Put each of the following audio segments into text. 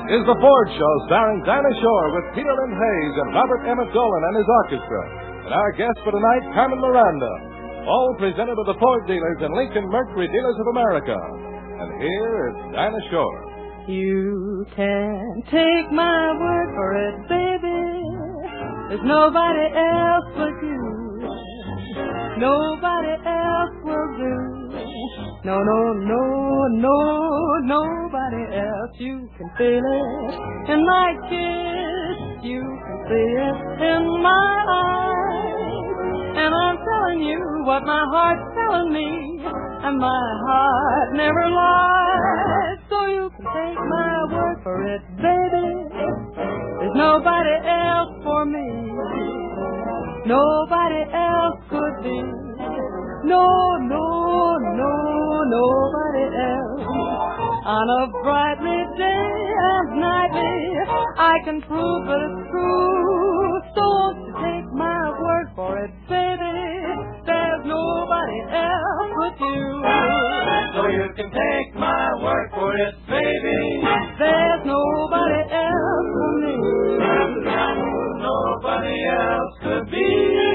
is The Ford Show, starring Dinah Shore with Peter Lynn Hayes and Robert Emmett Dolan and his orchestra. And our guest for tonight, Carmen Miranda. All presented by the Ford dealers and Lincoln Mercury Dealers of America. And here is Dinah Shore. You can take my word for it, baby. There's nobody else but you. Nobody else will do. No, nobody else. You can feel it in my kiss. You can see it in my eyes. And I'm telling you what my heart's telling me. And my heart never lies. So you can take my word for it, baby. There's nobody else for me. Nobody else could be. Nobody else. On a brightly day and nightly, I can prove that it's true. So won't you take my word for it, baby? There's nobody else but you. So you can take my word for it, baby. There's nobody else for me. Nobody else could be.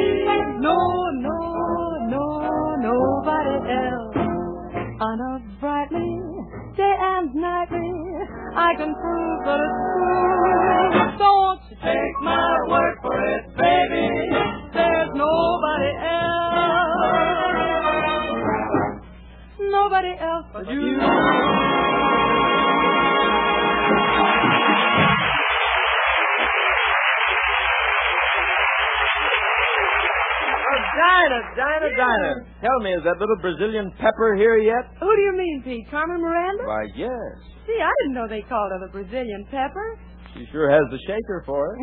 Nobody else. On a brightly day and nightly, I can prove that it's true. So won't you Take my word for it, baby. There's nobody else. Nobody else but you. Dinah. Tell me, is that little Brazilian pepper here yet? Who do you mean, Pete? Carmen Miranda? Why, yes. Gee, I didn't know they called her the Brazilian pepper. She sure has the shaker for it.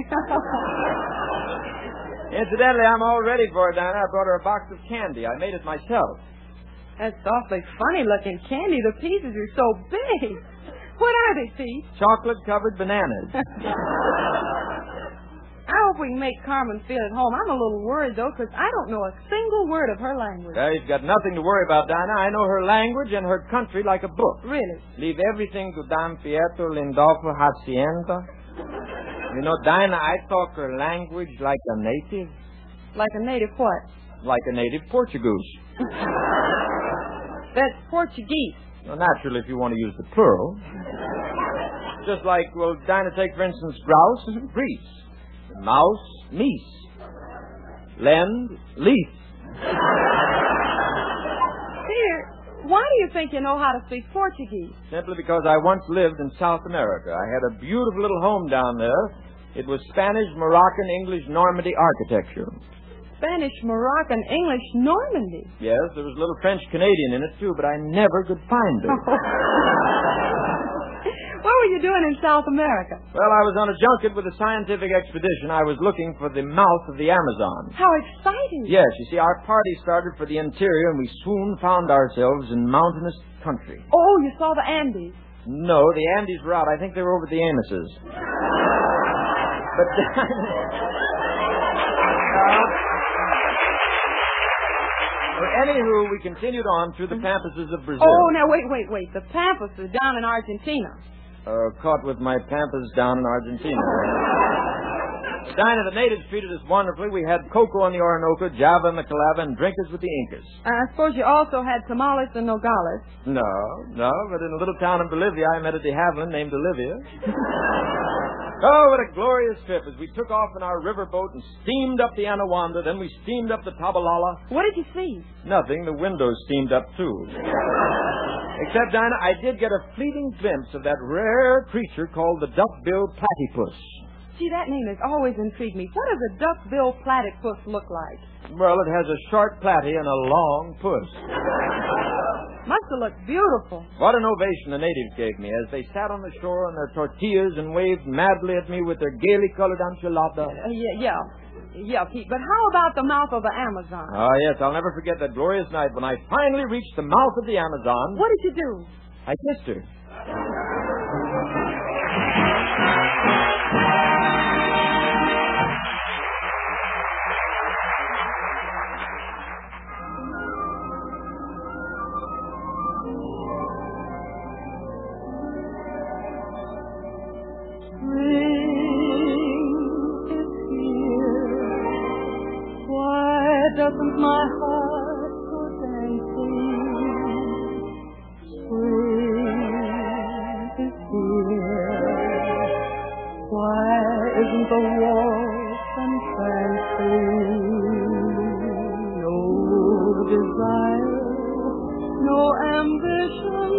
Incidentally, I'm all ready for her, Dinah. I brought her a box of candy. I made it myself. That's awfully funny-looking candy. The pieces are so big. What are they, Pete? Chocolate-covered bananas. I hope we can make Carmen feel at home. I'm a little worried, though, because I don't know a single word of her language. You've got nothing to worry about, Dinah. I know her language and her country like a book. Really? Leave everything to Don Pietro Lindolfo Hacienda. You know, Dinah, I talk her language like a native. Like a native what? Like a native Portuguese. That's Portuguese. Well, naturally, if you want to use the plural. Just like, well, Dinah, take, for instance, grouse, grease. Mouse, meese. Lend, leaf. Peter, why do you think you know how to speak Portuguese? Simply because I once lived in South America. I had a beautiful little home down there. It was Spanish, Moroccan, English, Normandy architecture. Spanish, Moroccan, English, Normandy? Yes, there was a little French-Canadian in it, too, but I never could find it. What were you doing in South America? Well, I was on a junket with a scientific expedition. I was looking for the mouth of the Amazon. How exciting. Yes, you see, our party started for the interior, and we soon found ourselves in mountainous country. Oh, you saw the Andes. No, the Andes were out. I think they were over the Amoses. But... Anywho, we continued on through the pampas of Brazil. Oh, now, wait. The pampas are down in Argentina. Caught with my pampas down in Argentina. Dinah, the natives treated us wonderfully. We had cocoa on the Orinoco, Java and the Calava, and drinkers with the Incas. I suppose you also had tamales and nogales. No, but in a little town in Bolivia, I met a de Havilland named Olivia. Oh, what a glorious trip as we took off in our riverboat and steamed up the Anawanda. Then we steamed up the Tabalala. What did you see? Nothing. The windows steamed up, too. Except, Dinah, I did get a fleeting glimpse of that rare creature called the duck-billed platypus. Gee, that name has always intrigued me. What does a duck-billed platypus look like? Well, it has a short platy and a long puss. Must have looked beautiful. What an ovation the natives gave me as they sat on the shore on their tortillas and waved madly at me with their gaily colored enchilada. Yeah, Pete. But how about the mouth of the Amazon? Oh, yes, I'll never forget that glorious night when I finally reached the mouth of the Amazon. What did you do? I kissed her. doesn't my heart go dancing? Spring is here. Why isn't the waltz entrancing? No desire, no ambition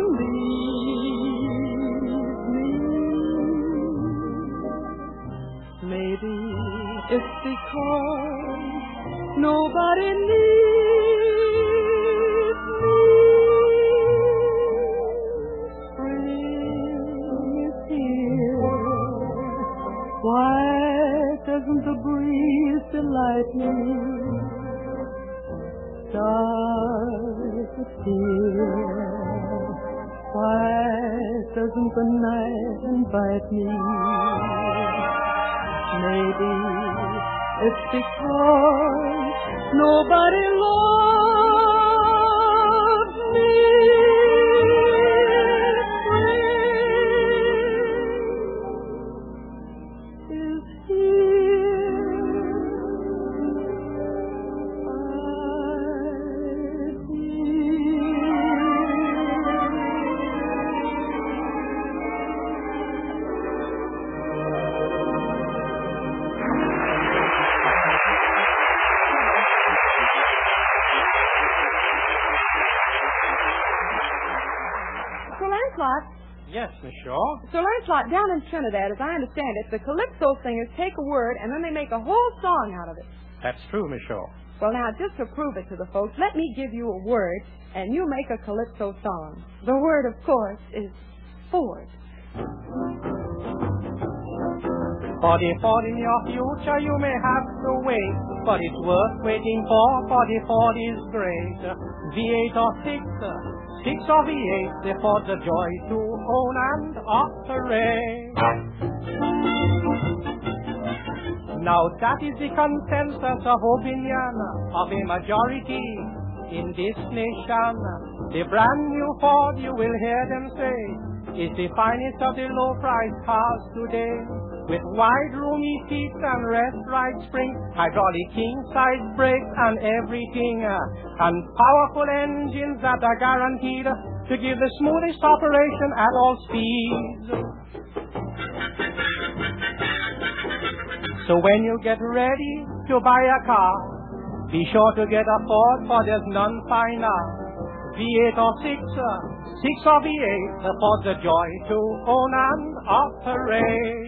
leaves me. Maybe it's because nobody needs me. Spring is here. Why doesn't the breeze delight me? Stars appear. Why doesn't the night invite me? Maybe it's because nobody loves me. Spring is here. Sir Lancelot, Yes, Miss Shaw. Sir Lancelot, down in Trinidad, as I understand it, the calypso singers take a word and then they make a whole song out of it. That's true, Miss Shaw. Well, now, just to prove it to the folks, let me give you a word, and you make a calypso song. The word, of course, is Ford. For in your future you may have to wait, but it's worth waiting for the Ford is great. V8 or 6 or V8, they Ford the joy to own and operate. Now that is the consensus of opinion of a majority in this nation. The brand new Ford, you will hear them say, is the finest of the low-priced cars today. With wide roomy seats and rest right springs, hydraulic king-size brakes and everything, and powerful engines that are guaranteed to give the smoothest operation at all speeds. So when you get ready to buy a car, be sure to get a Ford, for there's none finer. V8 or 6 or V8, the Ford's a joy to own and operate.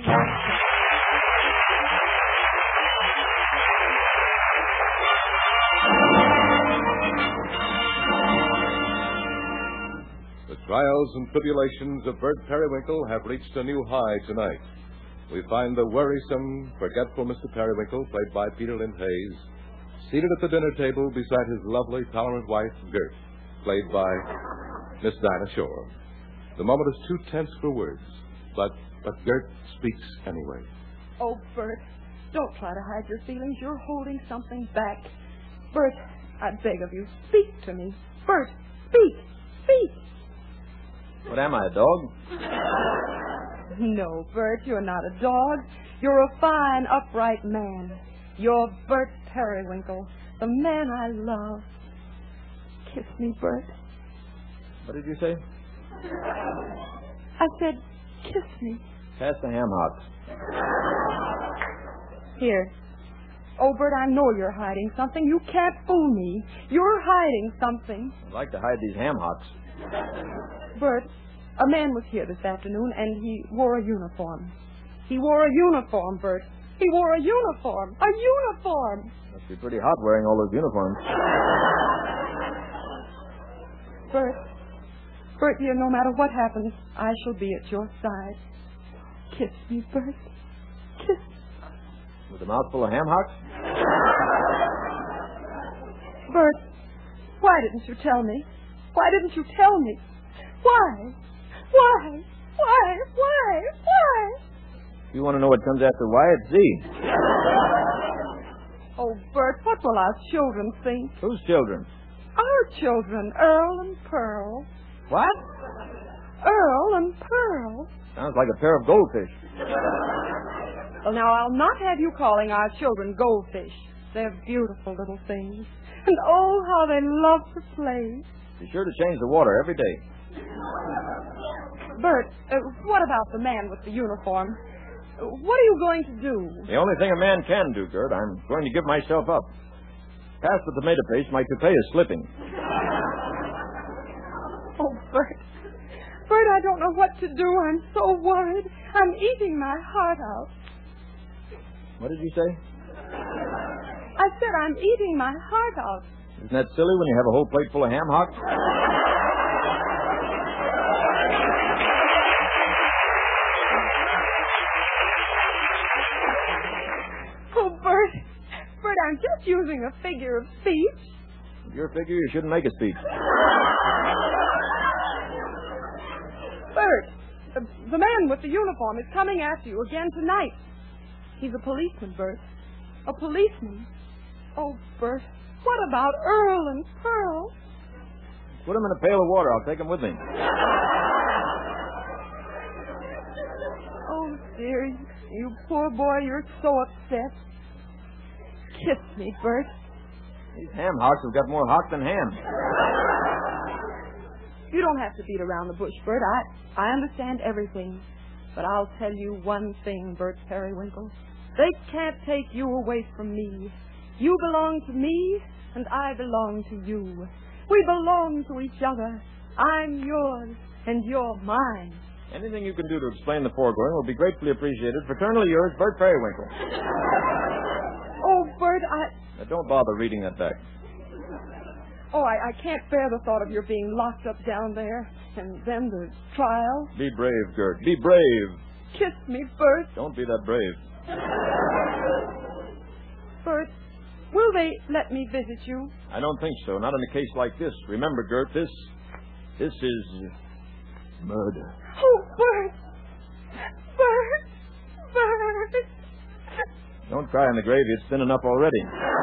The trials and tribulations of Bert Periwinkle have reached a new high tonight. We find the worrisome, forgetful Mr. Periwinkle, played by Peter Lind Hayes, seated at the dinner table beside his lovely, tolerant wife, Gert, played by Miss Dinah Shore. The moment is too tense for words, but Gert speaks anyway. Oh, Bert, don't try to hide your feelings. You're holding something back. Bert, I beg of you, speak to me. Bert, speak, speak. What am I, a dog? No, Bert, you're not a dog. You're a fine, upright man. You're Bert Periwinkle, the man I love. Kiss me, Bert. What did you say? I said, kiss me. Pass the ham hocks. Here. Oh, Bert, I know you're hiding something. You can't fool me. You're hiding something. I'd like to hide these ham hocks. Bert, a man was here this afternoon, and he wore a uniform. He wore a uniform, Bert. He wore a uniform. A uniform! Must be pretty hot wearing all those uniforms. Bert, dear, no matter what happens, I shall be at your side. Kiss me, Bert. Kiss me. With a mouthful of ham hocks? Bert, why didn't you tell me? Why didn't you tell me? Why? Why? Why? Why? Why? If you want to know what comes after Y, it's Z. Oh, Bert, what will our children think? Whose children? Our children, Earl and Pearl. What? Earl and Pearl. Sounds like a pair of goldfish. Well, now, I'll not have you calling our children goldfish. They're beautiful little things. And oh, how they love to play. Be sure to change the water every day. Bert, what about the man with the uniform? What are you going to do? The only thing a man can do, Gert, I'm going to give myself up. Pass the tomato paste, my toupee is slipping. Oh, Bert. Bert, I don't know what to do. I'm so worried. I'm eating my heart out. What did you say? I said I'm eating my heart out. Isn't that silly when you have a whole plate full of ham hocks? Oh, Bert. Bert, I'm just using a figure of speech. With your figure, you shouldn't make a speech. Bert, the man with the uniform is coming after you again tonight. He's a policeman, Bert. A policeman. Oh, Bert, what about Earl and Pearl? Put them in a pail of water. I'll take them with me. Oh, dear, you poor boy, you're so upset. Kiss me, Bert. These ham hocks have got more hock than ham. You don't have to beat around the bush, Bert. I understand everything. But I'll tell you one thing, Bert Periwinkle. They can't take you away from me. You belong to me, and I belong to you. We belong to each other. I'm yours, and you're mine. Anything you can do to explain the foregoing will be gratefully appreciated. Fraternally yours, Bert Periwinkle. Oh, Bert, Now, don't bother reading that back. Oh, I can't bear the thought of your being locked up down there. And then the trial. Be brave, Gert. Be brave. Kiss me, Bert. Don't be that brave. Bert, will they let me visit you? I don't think so. Not in a case like this. Remember, Gert, this is murder. Oh, Bert. Bert. Bert. Don't cry in the gravy. It's thin enough already.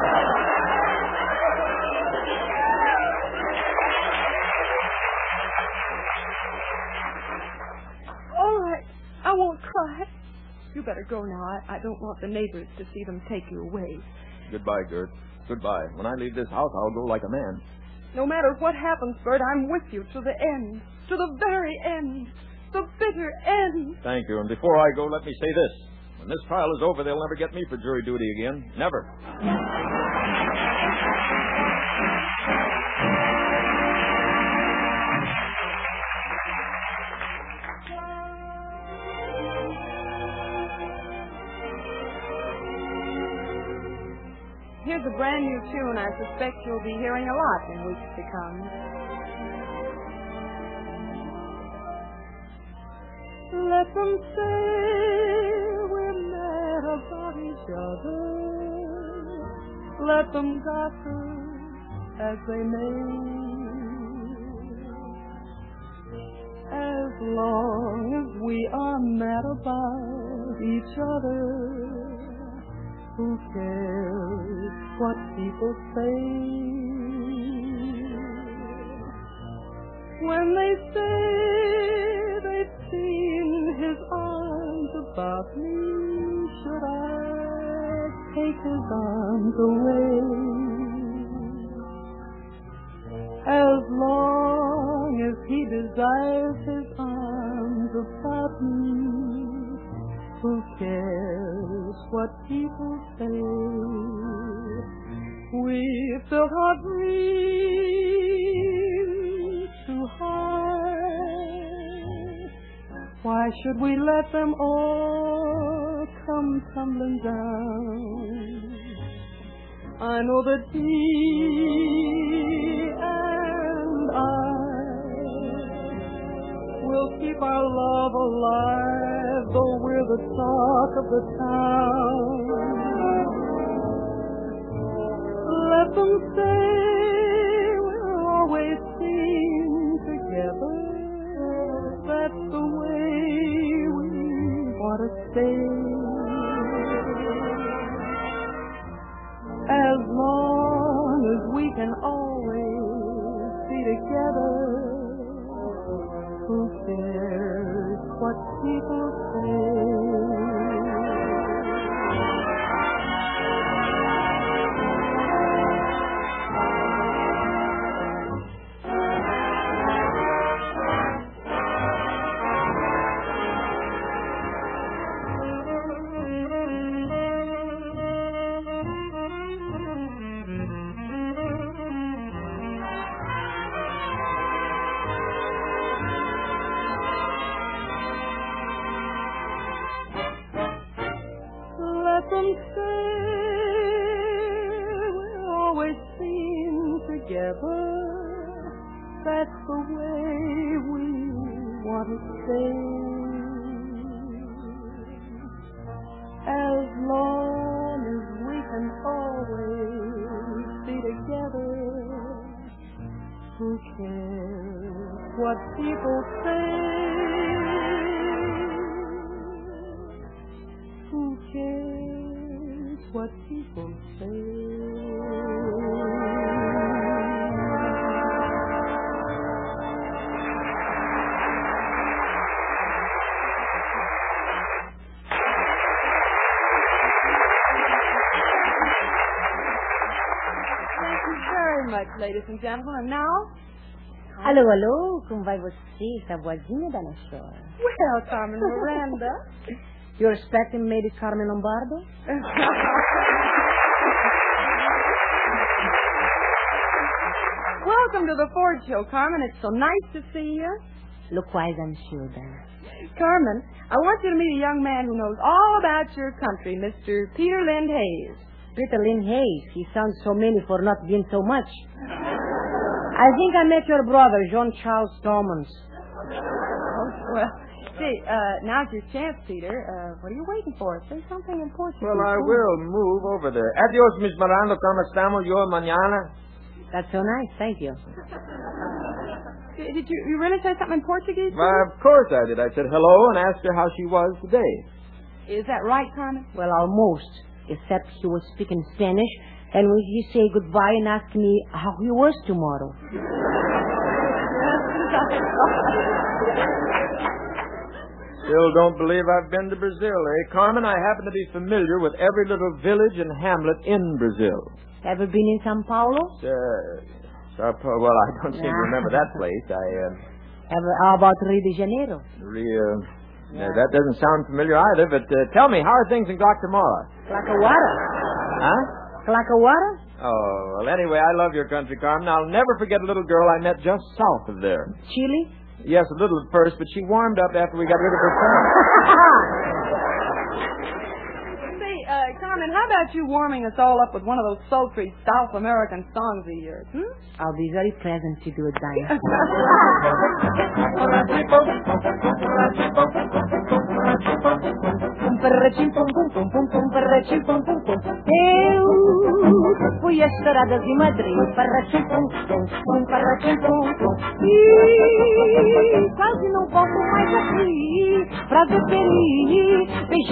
All right. I won't cry. You better go now. I don't want the neighbors to see them take you away. Goodbye, Gert. Goodbye. When I leave this house, I'll go like a man. No matter what happens, Bert, I'm with you to the end. To the very end. The bitter end. Thank you. And before I go, let me say this. When this trial is over, they'll never get me for jury duty again. Never. Here's a brand new tune I suspect you'll be hearing a lot in weeks to come. Let them say we're mad about each other. Let them gossip as they may. As long as we are mad about each other, who cares what people say? When they say they've seen his arms about me, should I take his arms away? As long as he desires his arms about me, who cares what people say? We built our dreams too high. Why should we let them all come tumbling down? I know that he and I will keep our love alive, though we're the talk of the town. Let them say we're always seen together. That's the way we want to stay. As long as we can always be together, who cares what people say? seen together. That's the way we want to stay. As long as we can always be together, who cares what people say? Who cares what people say? Much, ladies and gentlemen. And now? Alô, alô, como vai você, essa vozinha da Shore? Well, Carmen Miranda. You're expecting maybe Carmen Lombardo? Welcome to the Ford Show, Carmen. It's so nice to see you. Look-wise, I'm sure that. Carmen, I want you to meet a young man who knows all about your country, Mr. Peter Lind Hayes. Peter Lind Hayes. He sounds so many for not being so much. I think I met your brother, John Charles Thomas. Oh, well, see, now's your chance, Peter. What are you waiting for? Say something important. Well, I will move over there. Adios, Miss Miranda. ¿Cómo estamos yo mañana? That's so nice. Thank you. Did you really say something in Portuguese? Of course I did. I said hello and asked her how she was today. Is that right, Carmen? Well, almost. Except he was speaking Spanish, and when he say goodbye and ask me how he was tomorrow. Still don't believe I've been to Brazil, eh? Carmen, I happen to be familiar with every little village and hamlet in Brazil. Ever been in São Paulo? Well, I don't seem to remember that place. How about Rio de Janeiro? That doesn't sound familiar either, but tell me, how are things in Guatemala? Clacahuara. Huh? Clacahuara? Oh, well, anyway, I love your country, Carmen. I'll never forget a little girl I met just south of there. Chile? Yes, a little at first, but she warmed up after we got rid of her son. Say, Carmen, how about you warming us all up with one of those sultry South American songs of yours, hmm? I'll be very pleasant to do it, Diane. Eu fui às estradas de Madrid e quase não volto mais aqui pra ver feliz.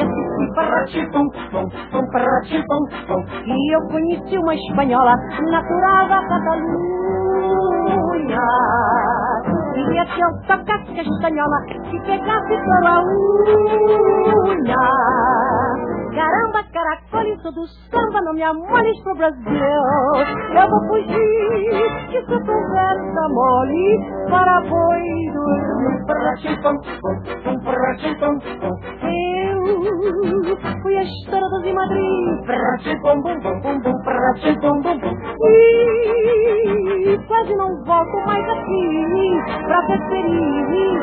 E eu conheci uma espanhola natural da Catalunha. Queria que eu tocasse castanhola e pegasse pela unha. Caramba, caracol, isso do samba, não me amoles pro Brasil. Eu vou fugir, que essa conversa mole para boi dormir. Eu fui às estradas de Madrid e quase não volto mais aqui pra ver feliz.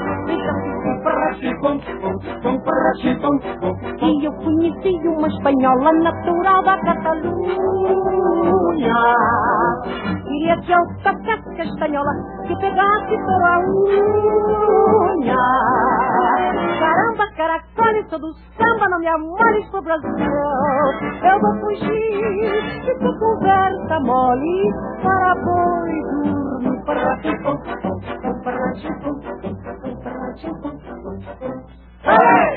E eu conheci uma espanhola natural da Catalunha. Queria que eu tocasse castanhola, que pegasse pela unha. Caramba, caracol, isso do samba, não me amoles pro Brasil. Eu vou fugir, que tua conversa mole para boi dormir. Hey!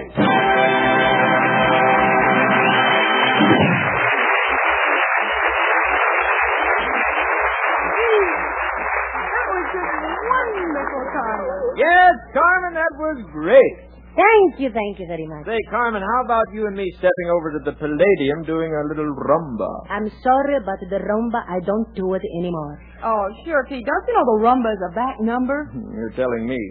Yes, Carmen, that was great. Thank you very much. Say, Carmen, how about you and me stepping over to the Palladium doing a little rumba? I'm sorry, but the rumba, I don't do it anymore. Oh, sure, Pete. Don't you know the rumba is a back number? You're telling me.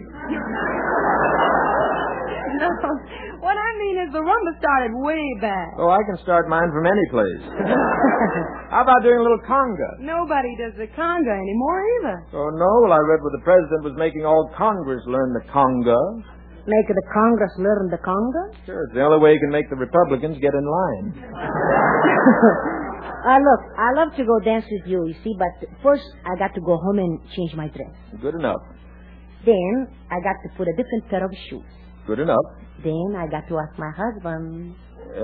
No. What I mean is the rumba started way back. Oh, I can start mine from any place. How about doing a little conga? Nobody does the conga anymore either. Oh, no? Well, I read where the president was making all Congress learn the conga. Make the Congress learn the conga? Sure, it's the only way you can make the Republicans get in line. Look, I love to go dance with you, you see, but first I got to go home and change my dress. Good enough. Then I got to put a different pair of shoes. Good enough. Then I got to ask my husband.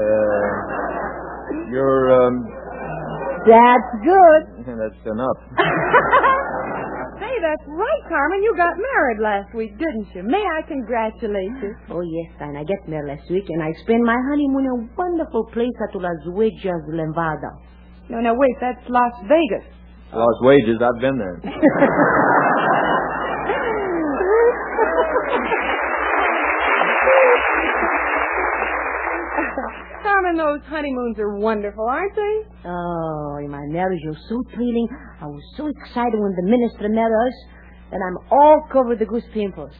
That's good. That's enough. Hey, that's right, Carmen. You got married last week, didn't you? May I congratulate you? Oh, yes, and I get married last week, and I spent my honeymoon in a wonderful place at Las Huellas Levada. No, wait, that's Las Vegas. Lost wages. I've been there. Carmen, those honeymoons are wonderful, aren't they? Oh, my marriage was so thrilling. I was so excited when the minister met us that I'm all covered with goose pimples.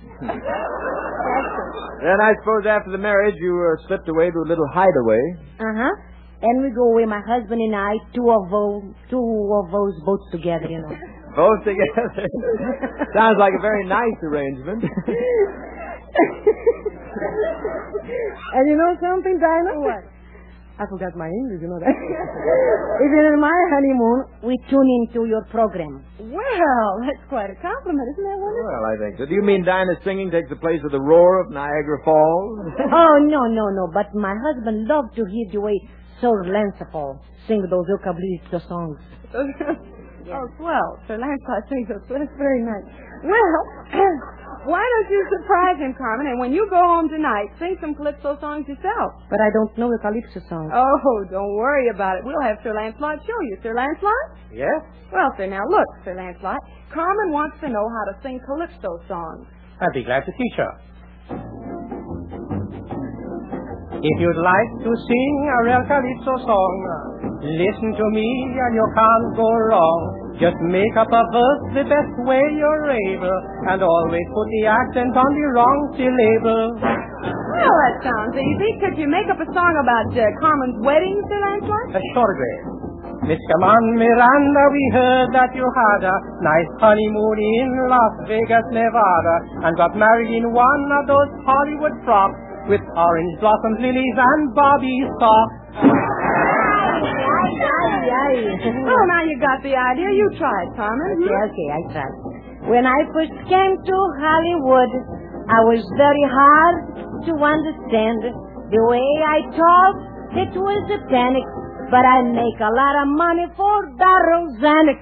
Then I suppose after the marriage you slipped away to a little hideaway. Uh-huh. And we go away, my husband and I, two of those boats together, you know. Both together? Sounds like a very nice arrangement. And you know something, Dinah? What? I forgot my English, you know that. Even in my honeymoon, we tune into your program. Well, that's quite a compliment, isn't that wonderful? Well, I think so. Do you mean Dinah's singing takes the place of the roar of Niagara Falls? Oh, no. But my husband loved to hear the way Sir Lancelot sing those eucalyptus songs. Oh, swell. Sir Lancelot sings those. That's very nice. Well, why don't you surprise him, Carmen, and when you go home tonight, sing some calypso songs yourself. But I don't know eucalyptus songs. Oh, don't worry about it. We'll have Sir Lancelot show you. Sir Lancelot? Yes? Well, sir, now look, Sir Lancelot. Carmen wants to know how to sing calypso songs. I'd be glad to teach her. If you'd like to sing a real calypso song, listen to me and you can't go wrong. Just make up a verse the best way you're able, and always put the accent on the wrong syllable. Well, that sounds easy. Could you make up a song about Carmen's wedding, Sir Lancelot? Assuredly. Miss Carmen Miranda, we heard that you had a nice honeymoon in Las Vegas, Nevada, and got married in one of those Hollywood frocks with orange blossoms, lilies, and bobby socks. Well, now you got the idea. You tried, Carmen. Okay, I tried. When I first came to Hollywood, I was very hard to understand. The way I talked, it was a panic, but I make a lot of money for the Rosannic.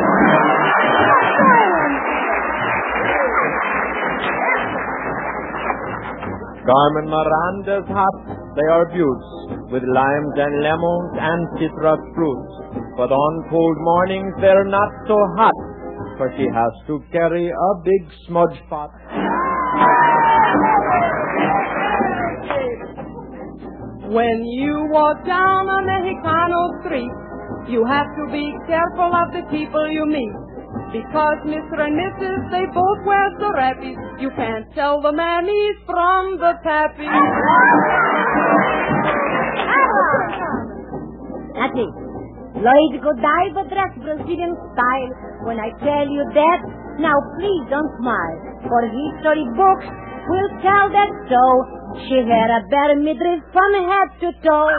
Carmen Miranda's hops, they are beauts, with limes and lemons and citrus fruits. But on cold mornings they're not so hot, for she has to carry a big smudge pot. When you walk down on Mexicano Street, you have to be careful of the people you meet. Because Mr. and Mrs., they both wear serapes. You can't tell the mammies from the pappies. That's it. Lloyd Godiva dress Brazilian style. When I tell you that, now please don't smile. For history books will tell that so. She had a bare midriff from head to toe.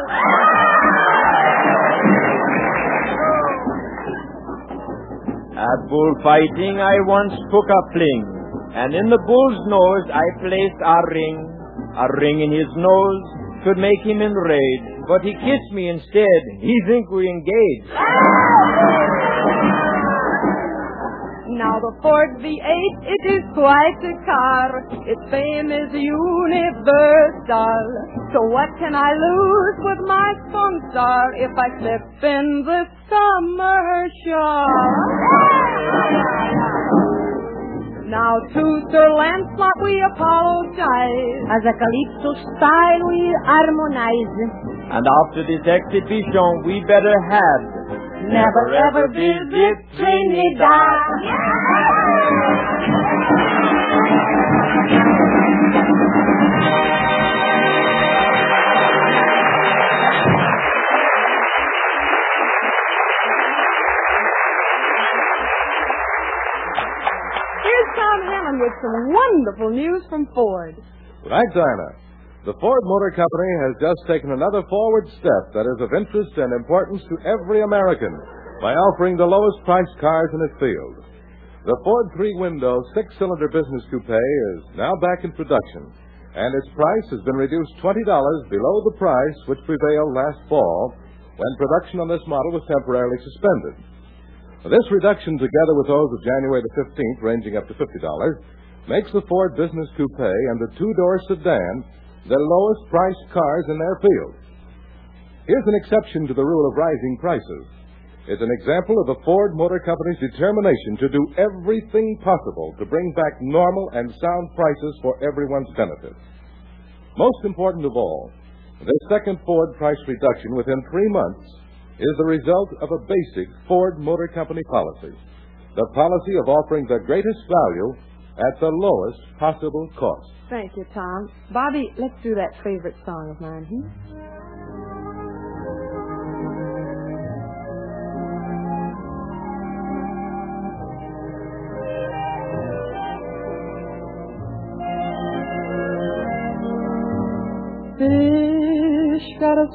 At bullfighting I once took a fling, and in the bull's nose I placed a ring. A ring in his nose could make him enraged, but he kissed me instead. He think we engaged. Now the Ford V8, it is quite a car. Its fame is universal. So what can I lose with my sponsor if I slip in this commercial? Now to Sir Lancelot we apologize. As a calypso style we harmonize. And after this exhibition we better have Never ever visit Trinidad. Here's Tom Hammond with some wonderful news from Ford. Right, Dinah. The Ford Motor Company has just taken another forward step that is of interest and importance to every American by offering the lowest priced cars in its field. The Ford three-window, six-cylinder business coupe is now back in production, and its price has been reduced $20 below the price which prevailed last fall when production on this model was temporarily suspended. This reduction, together with those of January the 15th, ranging up to $50, makes the Ford Business Coupe and the two-door sedan the lowest-priced cars in their field. Here's an exception to the rule of rising prices. It's an example of the Ford Motor Company's determination to do everything possible to bring back normal and sound prices for everyone's benefit. Most important of all, this second Ford price reduction within 3 months is the result of a basic Ford Motor Company policy, the policy of offering the greatest value at the lowest possible cost. Thank you, Tom. Bobby, let's do that favorite song of mine, Fish gotta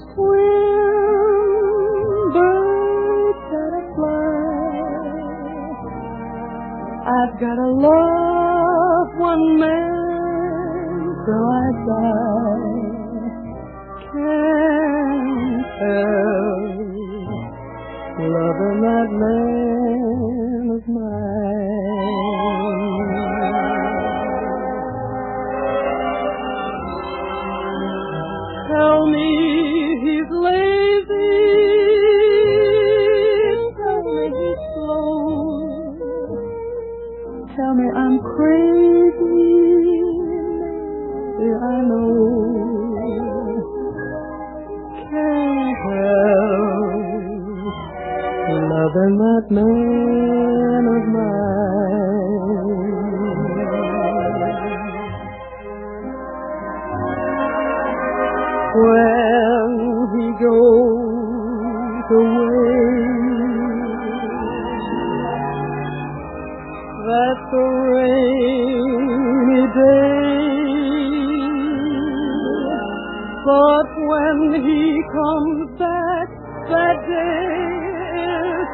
swim, birds gotta fly. I've gotta love one man till I die. Can't help loving that man of mine. Tell me he's lazy, tell me he's slow, tell me I'm crazy, yeah, I know. Can't help loving that man of mine. When he goes away, that's a rainy day. But when he comes back, that day is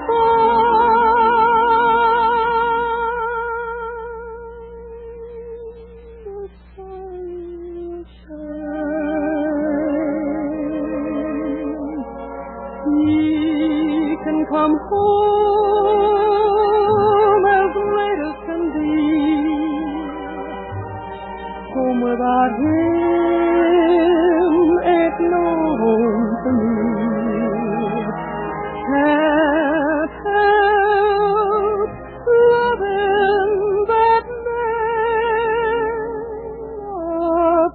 come home as late as can be. Home without him ain't no home for me. Can't help loving that man of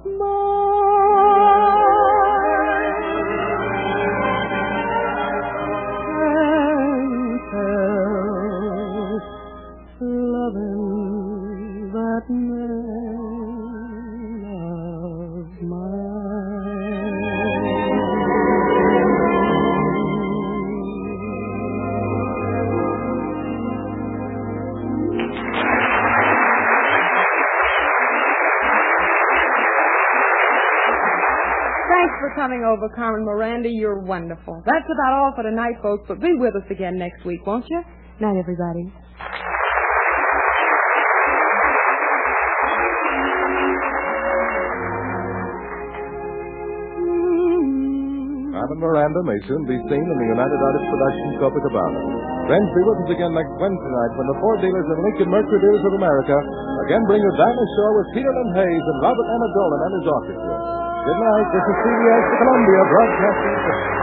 coming over, Carmen Miranda. You're wonderful. That's about all for tonight, folks, but be with us again next week, won't you? Night, everybody. Carmen Miranda may soon be seen in the United Artists production Copacabana. Friends, be with us again next Wednesday night when the Ford dealers and Lincoln Mercury Dealers of America again bring you Dinah Shore with Peter Lynn Hayes and Robert Emma Dolan and his orchestra. Good night. This is CBS, the Columbia Broadcasting System.